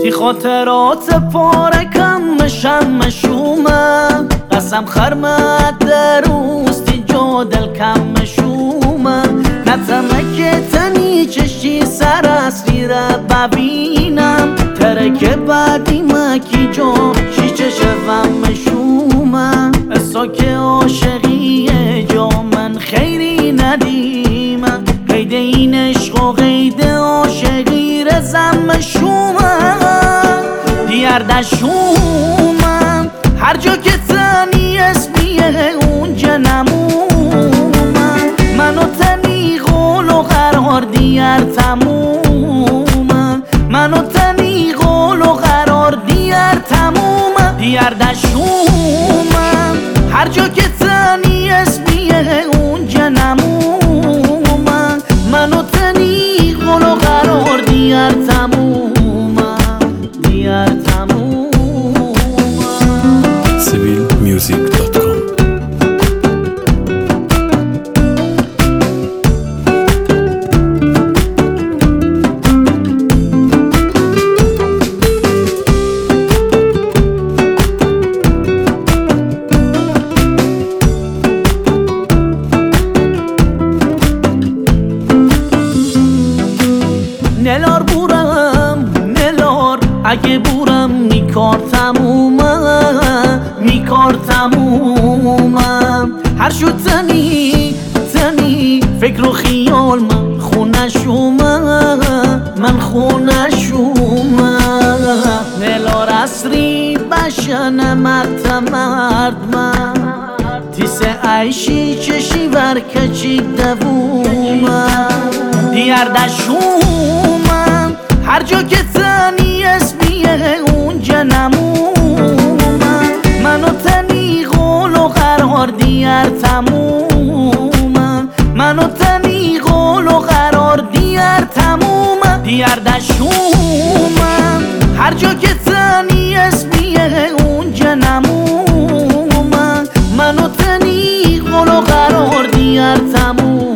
تی خاطرات پارکم مشومه قسم خرمت دروستی جو دل کم مشومه نتمه که تنی چشی سر اصلی را ببینم ترک بعدی مکی جو شیچه شوم مشومه اسا که عاشقیه جو من خیری ندیمه قید این عشق و قید عاشقی رزم مشومه دیار دشومم هر جا که تنی اسمیه اونجا نمومم منو تنی قول و قرار دیار تمومم منو تنی قول و قرار دیار تمومم دیار دشومم هر جا که تنی اسمیه اونجا نمومم منو تنی قول و قرار دیار تمومم دیار تمومم civilmusic.com نلار بورم نلار اگه بورم میکار تمومم میکار تمومم هر شو تنی فکر و خیال من خونشومم من خونشومم نلار اصری بشن مرد من تیسه عیشی چشی ورکچی دوومم دیار دشومم هر جا که تنی اسمیه اونجا نمومم منو تنی قول و قرار دیار تمومم منو تنی قول و قرار دیار تمومم دیار دشومم هر جا که تنی اسمیه اونجا نمومم منو تنی قول و قرار دیار تمومم